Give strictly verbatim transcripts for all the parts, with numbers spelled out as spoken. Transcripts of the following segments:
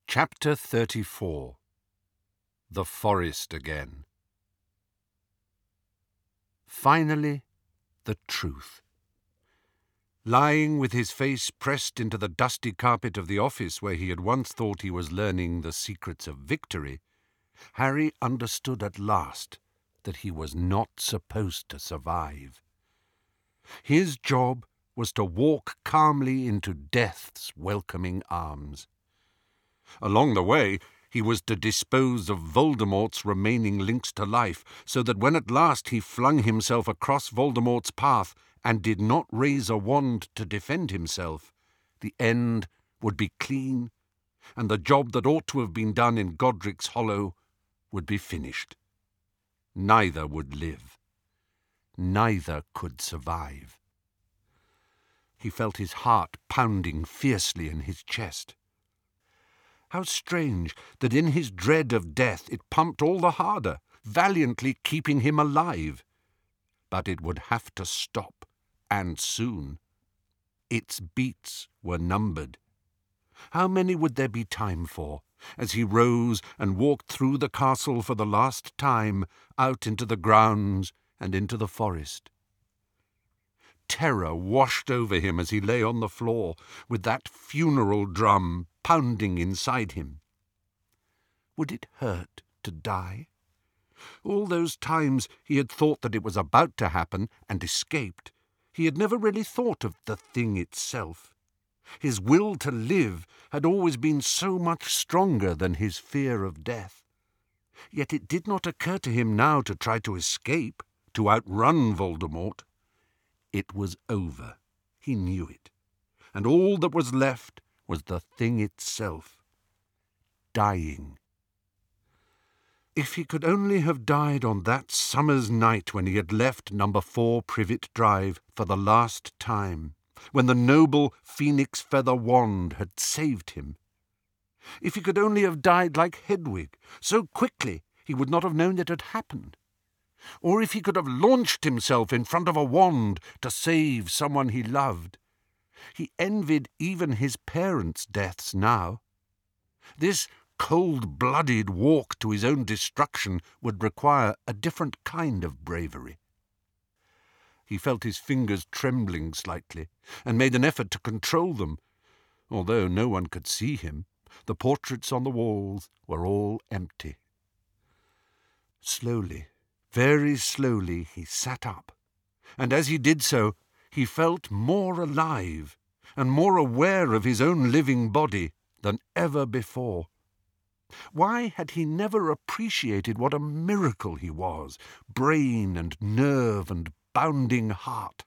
Chapter thirty-four. The Forest Again. Finally, the truth. Lying with his face pressed into the dusty carpet of the office where he had once thought he was learning the secrets of victory, Harry understood at last that he was not supposed to survive. His job was to walk calmly into death's welcoming arms. Along the way, he was to dispose of Voldemort's remaining links to life, so that when at last he flung himself across Voldemort's path and did not raise a wand to defend himself, the end would be clean, and the job that ought to have been done in Godric's Hollow would be finished. Neither would live. Neither could survive. He felt his heart pounding fiercely in his chest. How strange that in his dread of death it pumped all the harder, valiantly keeping him alive. But it would have to stop, and soon. Its beats were numbered. How many would there be time for, as he rose and walked through the castle for the last time, out into the grounds and into the forest? Terror washed over him as he lay on the floor, with that funeral drum pounding inside him. Would it hurt to die? All those times he had thought that it was about to happen and escaped, he had never really thought of the thing itself. His will to live had always been so much stronger than his fear of death. Yet it did not occur to him now to try to escape, to outrun Voldemort. It was over. He knew it. And all that was left was the thing itself. Dying. If he could only have died on that summer's night when he had left number four Privet Drive for the last time, when the noble phoenix feather wand had saved him. If he could only have died like Hedwig, so quickly he would not have known it had happened. Or if he could have launched himself in front of a wand to save someone he loved. He envied even his parents' deaths now. This cold-blooded walk to his own destruction would require a different kind of bravery. He felt his fingers trembling slightly, and made an effort to control them. Although no one could see him, the portraits on the walls were all empty. Slowly, very slowly, he sat up, and as he did so, he felt more alive and more aware of his own living body than ever before. Why had he never appreciated what a miracle he was, brain and nerve and bounding heart?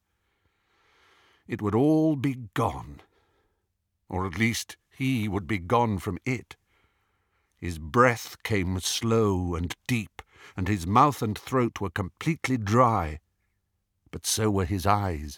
It would all be gone, or at least he would be gone from it. His breath came slow and deep, and his mouth and throat were completely dry, but so were his eyes.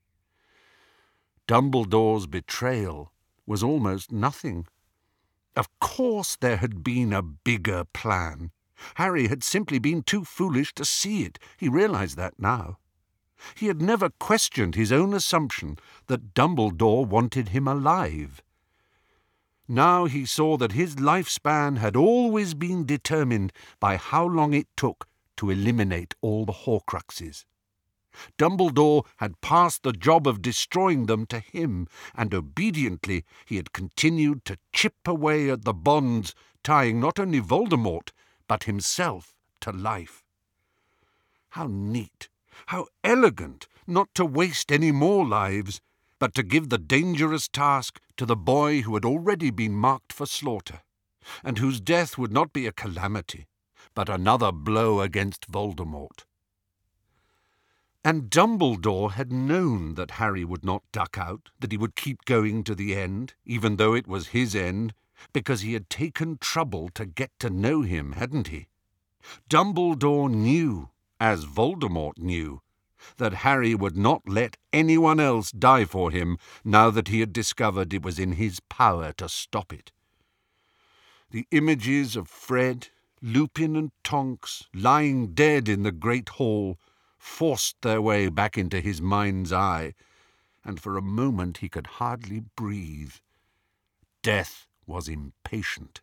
Dumbledore's betrayal was almost nothing. Of course there had been a bigger plan. Harry had simply been too foolish to see it. He realized that now. He had never questioned his own assumption that Dumbledore wanted him alive. Now he saw that his lifespan had always been determined by how long it took to eliminate all the Horcruxes. Dumbledore had passed the job of destroying them to him, and obediently he had continued to chip away at the bonds tying not only Voldemort, but himself to life. How neat, how elegant, not to waste any more lives, but to give the dangerous task to the boy who had already been marked for slaughter, and whose death would not be a calamity, but another blow against Voldemort. And Dumbledore had known that Harry would not duck out, that he would keep going to the end, even though it was his end, because he had taken trouble to get to know him, hadn't he? Dumbledore knew, as Voldemort knew, that Harry would not let anyone else die for him now that he had discovered it was in his power to stop it. The images of Fred, Lupin and Tonks lying dead in the great hall forced their way back into his mind's eye, and for a moment he could hardly breathe. Death was impatient.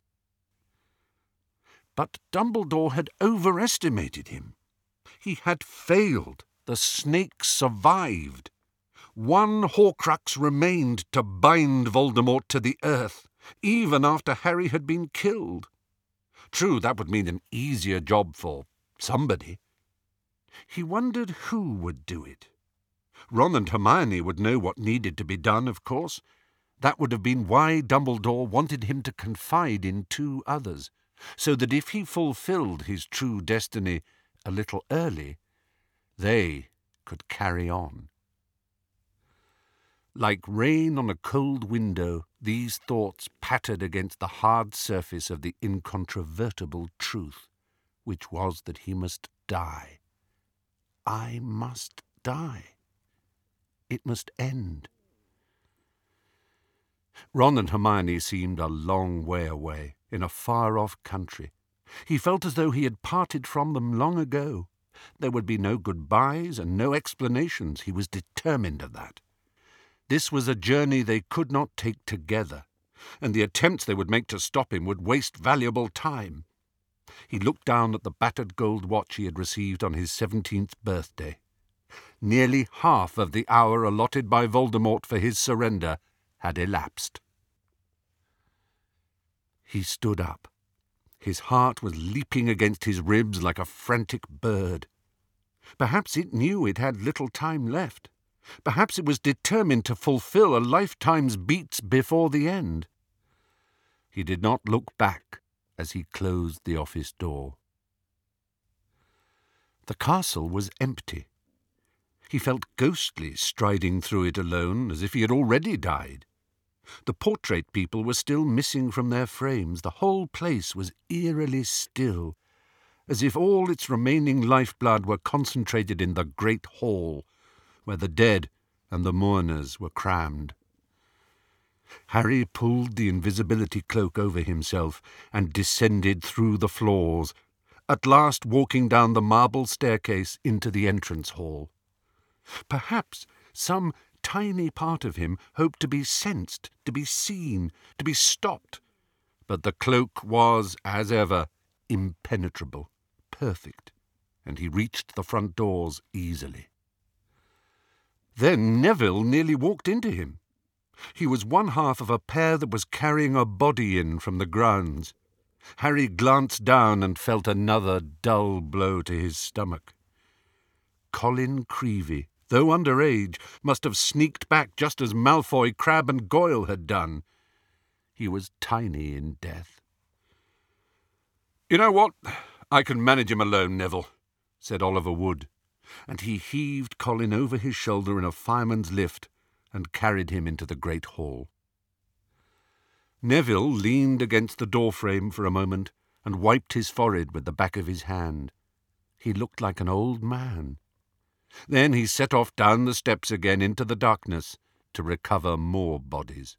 But Dumbledore had overestimated him. He had failed. The snake survived. One Horcrux remained to bind Voldemort to the earth, even after Harry had been killed. True, that would mean an easier job for somebody. He wondered who would do it. Ron and Hermione would know what needed to be done, of course. That would have been why Dumbledore wanted him to confide in two others, so that if he fulfilled his true destiny a little early, they could carry on. Like rain on a cold window, these thoughts pattered against the hard surface of the incontrovertible truth, which was that he must die. I must die. It must end. Ron and Hermione seemed a long way away, in a far-off country. He felt as though he had parted from them long ago. There would be no goodbyes and no explanations. He was determined of that. This was a journey they could not take together, and the attempts they would make to stop him would waste valuable time. He looked down at the battered gold watch he had received on his seventeenth birthday. Nearly half of the hour allotted by Voldemort for his surrender had elapsed. He stood up. His heart was leaping against his ribs like a frantic bird. Perhaps it knew it had little time left. Perhaps it was determined to fulfill a lifetime's beats before the end. He did not look back as he closed the office door. The castle was empty. He felt ghostly striding through it alone, as if he had already died. The portrait people were still missing from their frames. The whole place was eerily still, as if all its remaining lifeblood were concentrated in the great hall, where the dead and the mourners were crammed. Harry pulled the invisibility cloak over himself and descended through the floors, at last walking down the marble staircase into the entrance hall. Perhaps some tiny part of him hoped to be sensed, to be seen, to be stopped, but the cloak was, as ever, impenetrable, perfect, and he reached the front doors easily. Then Neville nearly walked into him. He was one half of a pair that was carrying a body in from the grounds. Harry glanced down and felt another dull blow to his stomach. Colin Creevey, though underage, must have sneaked back just as Malfoy, Crabbe and Goyle had done. He was tiny in death. "You know what? I can manage him alone, Neville," said Oliver Wood, and he heaved Colin over his shoulder in a fireman's lift and carried him into the great hall. Neville leaned against the doorframe for a moment and wiped his forehead with the back of his hand. He looked like an old man. Then he set off down the steps again into the darkness to recover more bodies.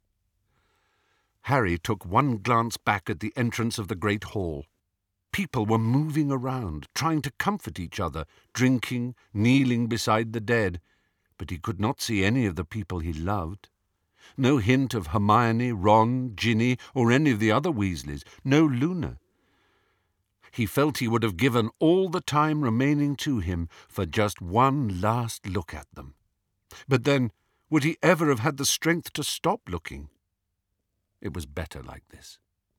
Harry took one glance back at the entrance of the great hall. People were moving around, trying to comfort each other, drinking, kneeling beside the dead, but he could not see any of the people he loved. No hint of Hermione, Ron, Ginny, or any of the other Weasleys. No Luna. He felt he would have given all the time remaining to him for just one last look at them. But then, would he ever have had the strength to stop looking? It was better like this.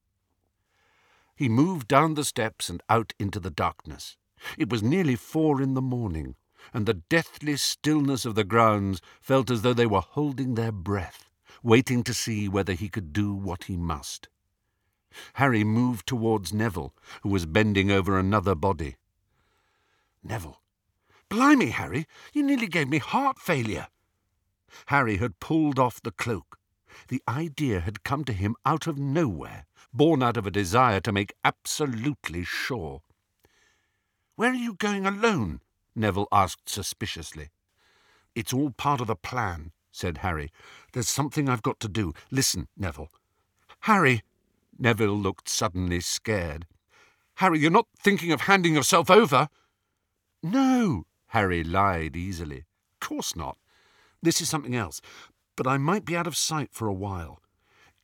He moved down the steps and out into the darkness. It was nearly four in the morning, and the deathly stillness of the grounds felt as though they were holding their breath, waiting to see whether he could do what he must. Harry moved towards Neville, who was bending over another body. "Neville, blimey, Harry, you nearly gave me heart failure." Harry had pulled off the cloak. The idea had come to him out of nowhere, born out of a desire to make absolutely sure. "Where are you going alone?" Neville asked suspiciously. "It's all part of the plan," said Harry. "There's something I've got to do. Listen, Neville." "Harry!" Neville looked suddenly scared. "Harry, you're not thinking of handing yourself over?" "No," Harry lied easily. "Of course not. This is something else. But I might be out of sight for a while.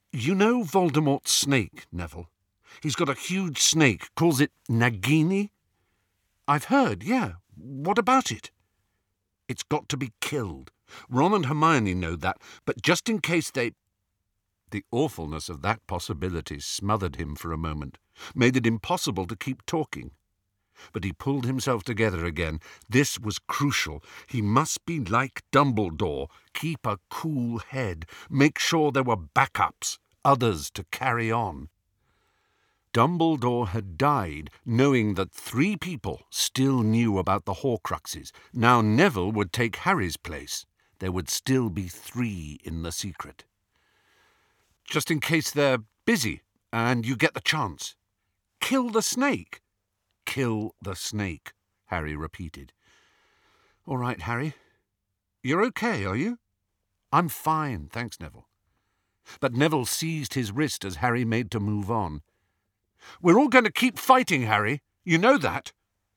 You know Voldemort's snake, Neville? He's got a huge snake, calls it Nagini. I've heard, yeah. What about it? It's got to be killed. Ron and Hermione know that, but just in case they... The awfulness of that possibility smothered him for a moment, made it impossible to keep talking. But he pulled himself together again. This was crucial. He must be like Dumbledore, keep a cool head, make sure there were backups, others to carry on. Dumbledore had died knowing that three people still knew about the Horcruxes. Now Neville would take Harry's place. There would still be three in the secret. Just in case they're busy and you get the chance. Kill the snake. Kill the snake, Harry repeated. All right, Harry. You're okay, are you? I'm fine, thanks, Neville. But Neville seized his wrist as Harry made to move on. We're all going to keep fighting, Harry. You know that.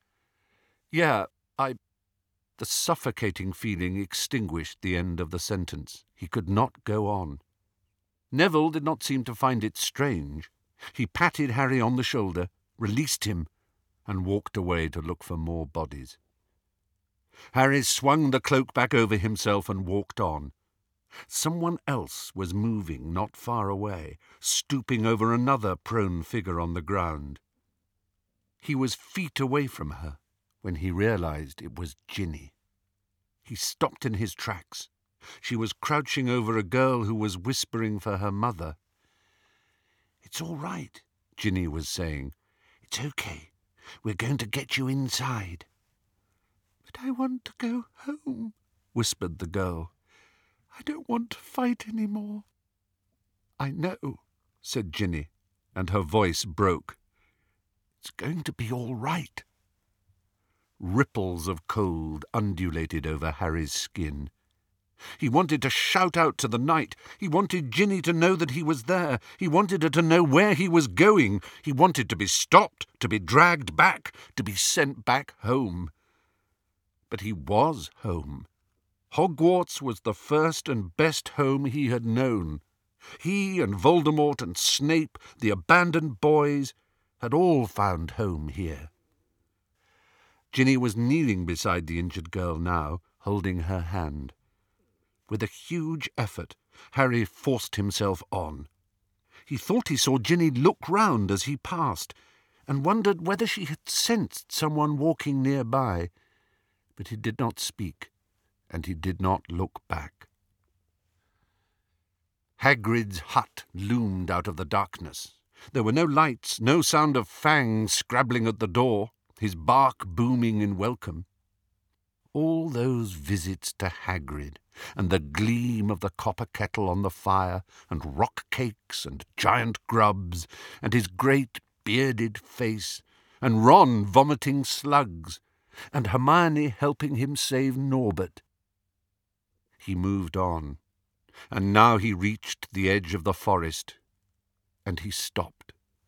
Yeah, I... The suffocating feeling extinguished the end of the sentence. He could not go on. Neville did not seem to find it strange. He patted Harry on the shoulder, released him, and walked away to look for more bodies. Harry swung the cloak back over himself and walked on. Someone else was moving not far away, stooping over another prone figure on the ground. He was feet away from her when he realized it was Ginny. He stopped in his tracks. She was crouching over a girl who was whispering for her mother. It's all right, Ginny was saying. It's okay. We're going to get you inside. But I want to go home, whispered the girl. I don't want to fight any more. I know, said Ginny, and her voice broke. It's going to be all right. Ripples of cold undulated over Harry's skin. He wanted to shout out to the night. He wanted Ginny to know that he was there. He wanted her to know where he was going. He wanted to be stopped, to be dragged back, to be sent back home. But he was home. Hogwarts was the first and best home he had known. He and Voldemort and Snape, the abandoned boys, had all found home here. Ginny was kneeling beside the injured girl now, holding her hand. With a huge effort, Harry forced himself on. He thought he saw Ginny look round as he passed, and wondered whether she had sensed someone walking nearby. But he did not speak, and he did not look back. Hagrid's hut loomed out of the darkness. There were no lights, no sound of Fang scrabbling at the door, his bark booming in welcome. All those visits to Hagrid, and the gleam of the copper kettle on the fire, and rock cakes and giant grubs, and his great bearded face, and Ron vomiting slugs, and Hermione helping him save Norbert. He moved on, and now he reached the edge of the forest, and he stopped.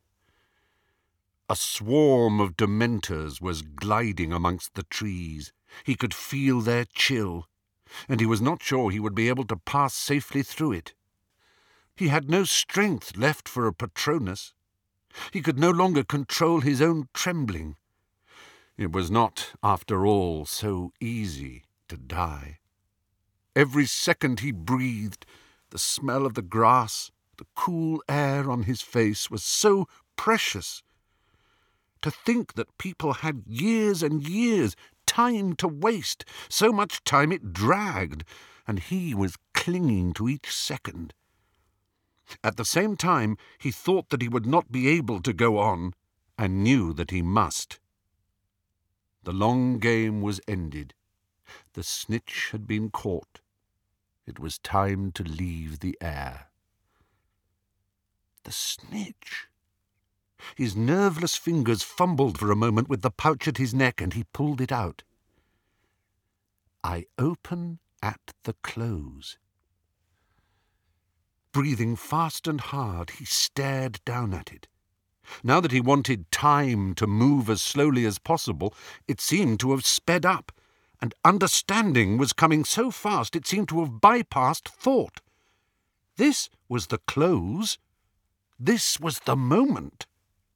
A swarm of Dementors was gliding amongst the trees. He could feel their chill, and he was not sure he would be able to pass safely through it. He had no strength left for a Patronus. He could no longer control his own trembling. It was not, after all, so easy to die. Every second he breathed, the smell of the grass, the cool air on his face was so precious. To think that people had years and years, time to waste, so much time it dragged, and he was clinging to each second. At the same time, he thought that he would not be able to go on, and knew that he must. The long game was ended. The snitch had been caught. It was time to leave the air. The snitch! His nerveless fingers fumbled for a moment with the pouch at his neck, and he pulled it out. I open at the close. Breathing fast and hard, he stared down at it. Now that he wanted time to move as slowly as possible, it seemed to have sped up, and understanding was coming so fast it seemed to have bypassed thought. This was the close. This was the moment.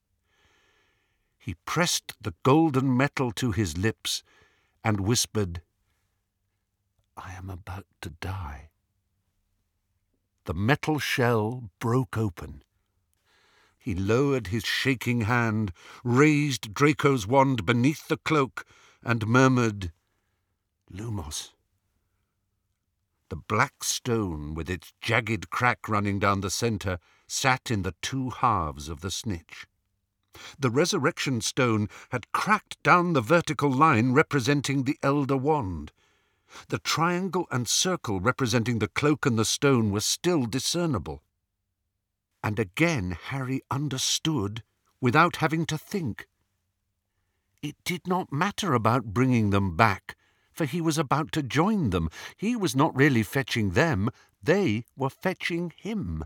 He pressed the golden metal to his lips and whispered, "I am about to die." The metal shell broke open. He lowered his shaking hand, raised Draco's wand beneath the cloak, and murmured, "Lumos." The black stone, with its jagged crack running down the centre, sat in the two halves of the snitch. The resurrection stone had cracked down the vertical line representing the elder wand. The triangle and circle representing the cloak and the stone were still discernible. And again Harry understood without having to think. It did not matter about bringing them back, for he was about to join them. He was not really fetching them, they were fetching him.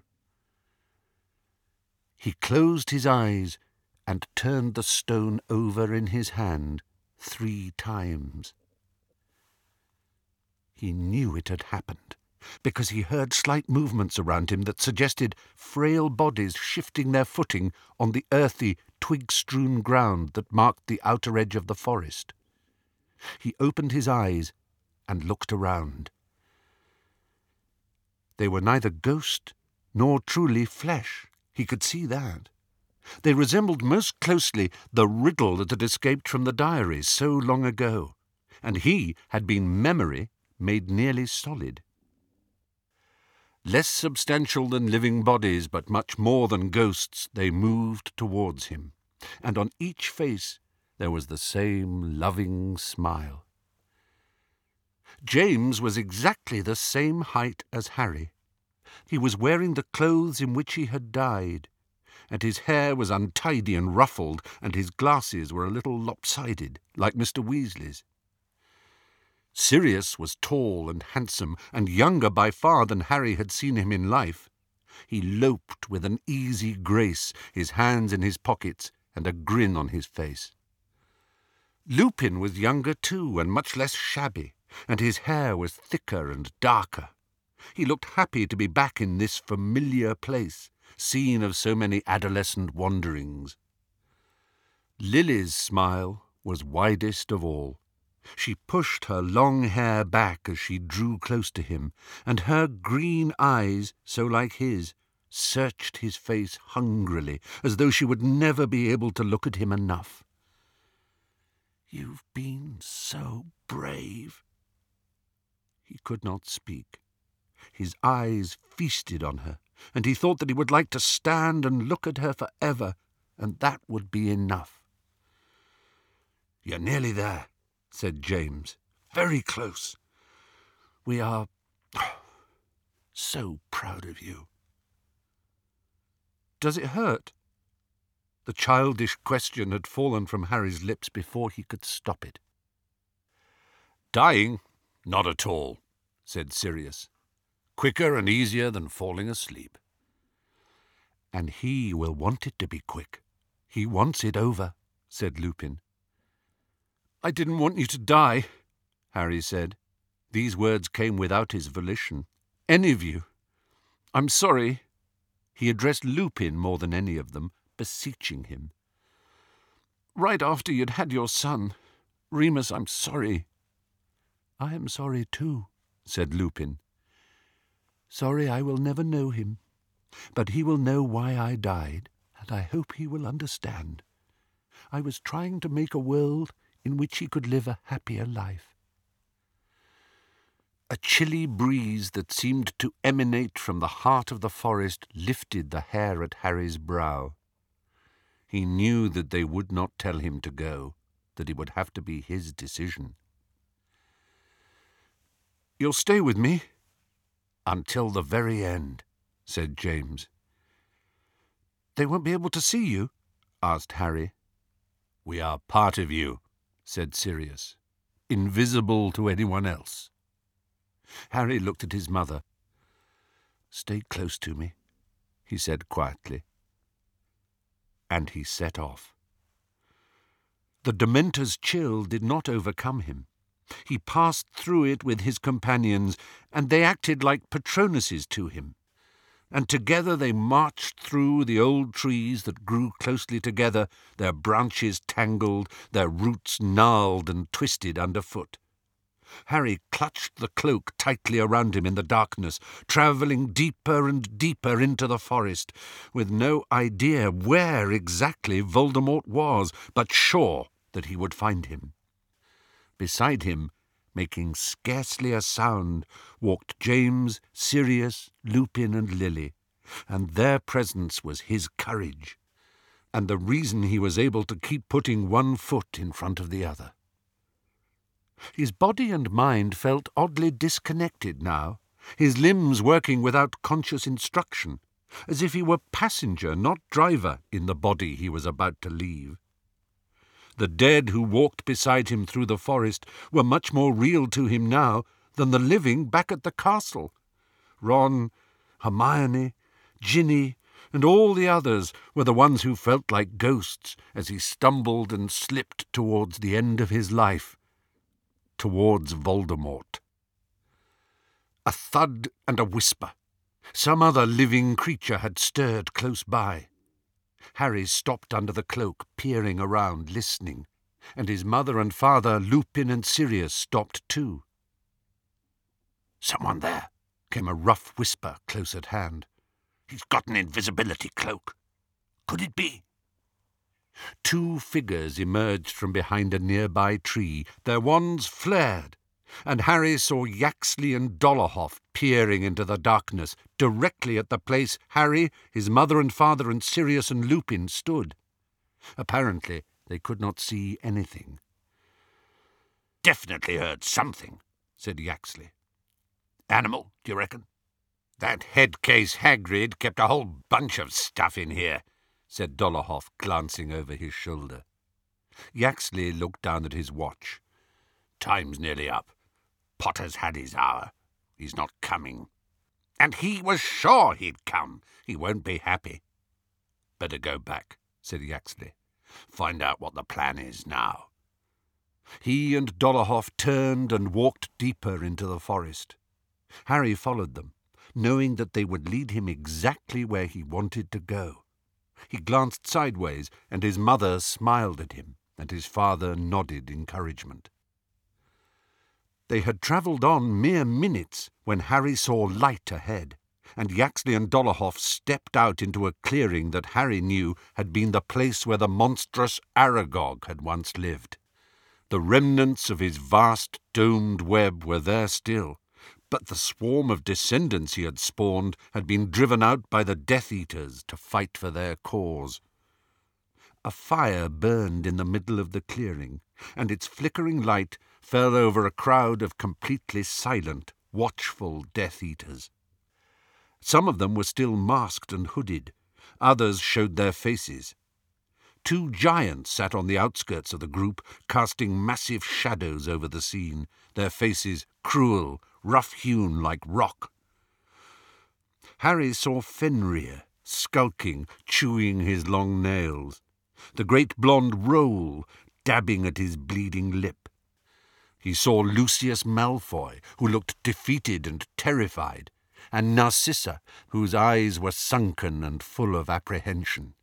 He closed his eyes and turned the stone over in his hand three times. He knew it had happened, because he heard slight movements around him that suggested frail bodies shifting their footing on the earthy, twig-strewn ground that marked the outer edge of the forest. He opened his eyes and looked around. They were neither ghost nor truly flesh. He could see that. They resembled most closely the riddle that had escaped from the diaries so long ago, and he had been memory made nearly solid. Less substantial than living bodies, but much more than ghosts, they moved towards him, and on each face there was the same loving smile. James was exactly the same height as Harry. He was wearing the clothes in which he had died, and his hair was untidy and ruffled, and his glasses were a little lopsided, like Mister Weasley's. Sirius was tall and handsome, and younger by far than Harry had seen him in life. He loped with an easy grace, his hands in his pockets, and a grin on his face. Lupin was younger too, and much less shabby, and his hair was thicker and darker. He looked happy to be back in this familiar place, scene of so many adolescent wanderings. Lily's smile was widest of all. She pushed her long hair back as she drew close to him, and her green eyes, so like his, searched his face hungrily, as though she would never be able to look at him enough. "You've been so brave." He could not speak. His eyes feasted on her, and he thought that he would like to stand and look at her forever, and that would be enough. "You're nearly there," said James. "Very close. We are so proud of you." "Does it hurt?" The childish question had fallen from Harry's lips before he could stop it. "Dying? Not at all," said Sirius. "Quicker and easier than falling asleep." "And he will want it to be quick. He wants it over," said Lupin. "I didn't want you to die," Harry said. These words came without his volition. "Any of you. I'm sorry." He addressed Lupin more than any of them, beseeching him. "Right after you'd had your son. Remus, I'm sorry." "I am sorry too," said Lupin. "Sorry I will never know him, but he will know why I died, and I hope he will understand. I was trying to make a world in which he could live a happier life." A chilly breeze that seemed to emanate from the heart of the forest lifted the hair at Harry's brow. He knew that they would not tell him to go, that it would have to be his decision. "You'll stay with me?" "Until the very end," said James. "They won't be able to see you?" asked Harry. "We are part of you," said Sirius, "invisible to anyone else." Harry looked at his mother. "Stay close to me," he said quietly. And he set off. The Dementor's chill did not overcome him. He passed through it with his companions, and they acted like Patronuses to him. and together they marched through the old trees that grew closely together, their branches tangled, their roots gnarled and twisted underfoot. Harry clutched the cloak tightly around him in the darkness, travelling deeper and deeper into the forest, with no idea where exactly Voldemort was, but sure that he would find him. Beside him, making scarcely a sound, walked James, Sirius, Lupin, and Lily, and their presence was his courage, and the reason he was able to keep putting one foot in front of the other. His body and mind felt oddly disconnected now, his limbs working without conscious instruction, as if he were passenger, not driver, in the body he was about to leave. The dead who walked beside him through the forest were much more real to him now than the living back at the castle. Ron, Hermione, Ginny, and all the others were the ones who felt like ghosts as he stumbled and slipped towards the end of his life, towards Voldemort. A thud and a whisper. Some other living creature had stirred close by. Harry stopped under the cloak, peering around, listening, and his mother and father, Lupin and Sirius, stopped too. "Someone there," came a rough whisper close at hand. "He's got an invisibility cloak. Could it be?" Two figures emerged from behind a nearby tree. Their wands flared, and Harry saw Yaxley and Dolohov peering into the darkness, directly at the place Harry, his mother and father, and Sirius and Lupin stood. Apparently, they could not see anything. "Definitely heard something," said Yaxley. "Animal, do you reckon?" "That headcase Hagrid kept a whole bunch of stuff in here," said Dolohov, glancing over his shoulder. Yaxley looked down at his watch. "Time's nearly up. Potter's had his hour. He's not coming. And he was sure he'd come. He won't be happy." "Better go back," said Yaxley. "Find out what the plan is now." He and Dolohov turned and walked deeper into the forest. Harry followed them, knowing that they would lead him exactly where he wanted to go. He glanced sideways, and his mother smiled at him, and his father nodded encouragement. They had travelled on mere minutes when Harry saw light ahead, and Yaxley and Dolohov stepped out into a clearing that Harry knew had been the place where the monstrous Aragog had once lived. The remnants of his vast domed web were there still, but the swarm of descendants he had spawned had been driven out by the Death Eaters to fight for their cause. A fire burned in the middle of the clearing, and its flickering light fell over a crowd of completely silent, watchful Death Eaters. Some of them were still masked and hooded. Others showed their faces. Two giants sat on the outskirts of the group, casting massive shadows over the scene, their faces cruel, rough-hewn like rock. Harry saw Fenrir, skulking, chewing his long nails, the great blonde Roll dabbing at his bleeding lip. He saw Lucius Malfoy, who looked defeated and terrified, and Narcissa, whose eyes were sunken and full of apprehension.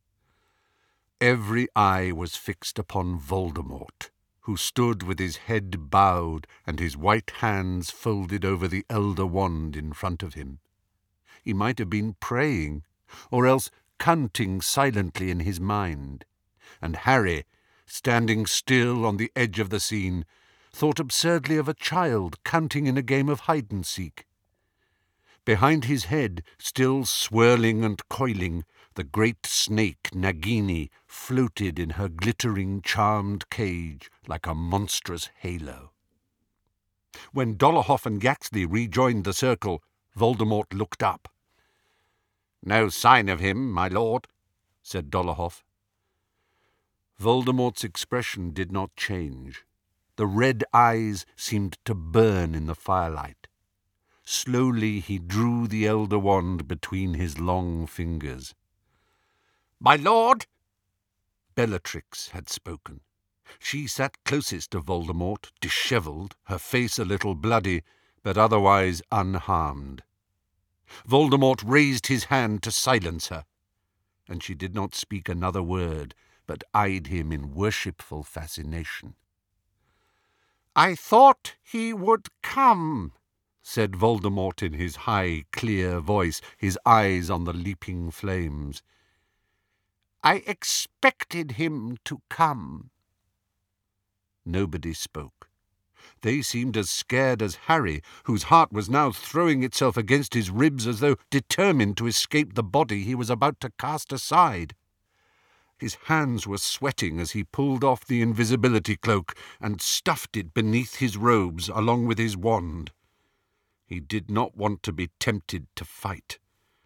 Every eye was fixed upon Voldemort, who stood with his head bowed and his white hands folded over the Elder Wand in front of him. He might have been praying, or else counting silently in his mind, and Harry, standing still on the edge of the scene, thought absurdly of a child counting in a game of hide-and-seek. Behind his head, still swirling and coiling, the great snake Nagini floated in her glittering, charmed cage like a monstrous halo. When Dolohov and Yaxley rejoined the circle, Voldemort looked up. "No sign of him, my lord," said Dolohov. Voldemort's expression did not change. The red eyes seemed to burn in the firelight. Slowly he drew the Elder Wand between his long fingers. "My lord!" Bellatrix had spoken. She sat closest to Voldemort, dishevelled, her face a little bloody, but otherwise unharmed. Voldemort raised his hand to silence her, and she did not speak another word, but eyed him in worshipful fascination. "I thought he would come," said Voldemort in his high, clear voice, his eyes on the leaping flames. "I expected him to come." Nobody spoke. They seemed as scared as Harry, whose heart was now throwing itself against his ribs as though determined to escape the body he was about to cast aside. His hands were sweating as he pulled off the invisibility cloak and stuffed it beneath his robes along with his wand. He did not want to be tempted to fight.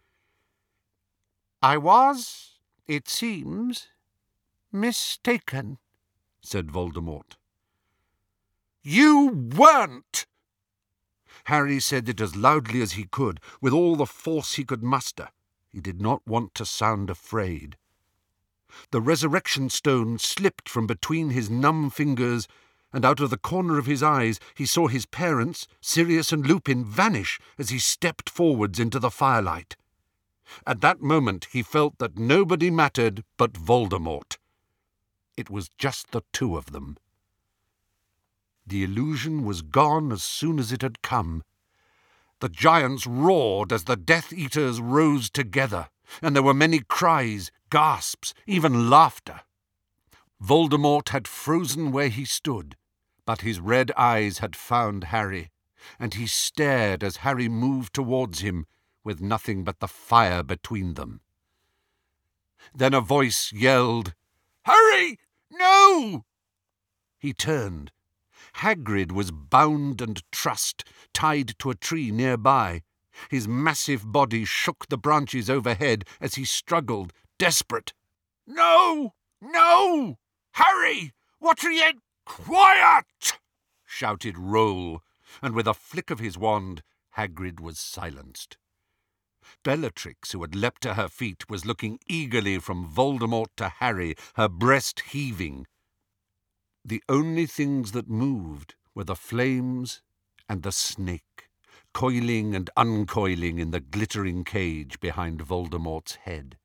"I was, it seems, mistaken," said Voldemort. "You weren't!" Harry said it as loudly as he could, with all the force he could muster. He did not want to sound afraid. The resurrection stone slipped from between his numb fingers, and out of the corner of his eyes he saw his parents, Sirius and Lupin, vanish as he stepped forwards into the firelight. At that moment he felt that nobody mattered but Voldemort. It was just the two of them. The illusion was gone as soon as it had come. The giants roared as the Death Eaters rose together, and there were many cries, gasps, even laughter. Voldemort had frozen where he stood, but his red eyes had found Harry, and he stared as Harry moved towards him with nothing but the fire between them. Then a voice yelled, "Harry, no!" He turned. Hagrid was bound and trussed, tied to a tree nearby. His massive body shook the branches overhead as he struggled, desperate. "No! No! Harry! What are you—" "Quiet!" shouted Roll, and with a flick of his wand, Hagrid was silenced. Bellatrix, who had leapt to her feet, was looking eagerly from Voldemort to Harry, her breast heaving. The only things that moved were the flames and the snake, coiling and uncoiling in the glittering cage behind Voldemort's head.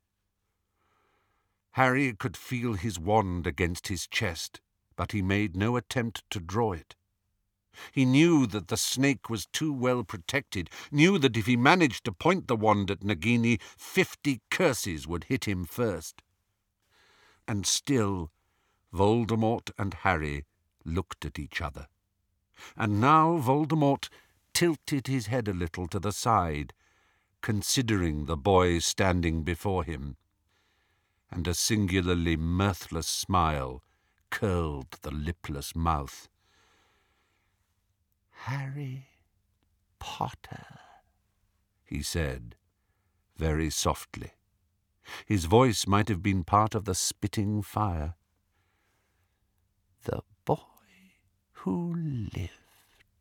Harry could feel his wand against his chest, but he made no attempt to draw it. He knew that the snake was too well protected, knew that if he managed to point the wand at Nagini, fifty curses would hit him first. And still Voldemort and Harry looked at each other. And now Voldemort tilted his head a little to the side, considering the boy standing before him, and a singularly mirthless smile curled the lipless mouth. "Harry Potter," he said, very softly. His voice might have been part of the spitting fire. "The boy who lived."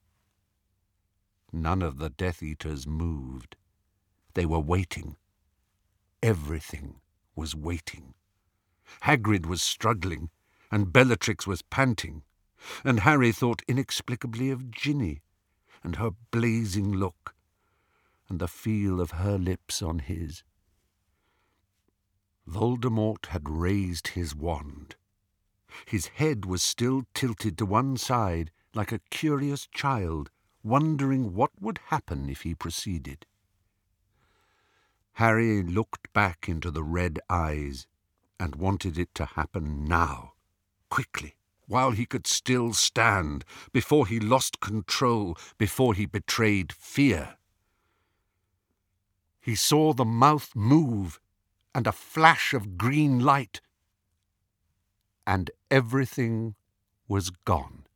None of the Death Eaters moved. They were waiting. Everything was waiting. Hagrid was struggling, and Bellatrix was panting, and Harry thought inexplicably of Ginny, and her blazing look, and the feel of her lips on his. Voldemort had raised his wand. His head was still tilted to one side, like a curious child, wondering what would happen if he proceeded. Harry looked back into the red eyes, and wanted it to happen now, quickly, while he could still stand, before he lost control, before he betrayed fear. He saw the mouth move, and a flash of green light, and everything was gone.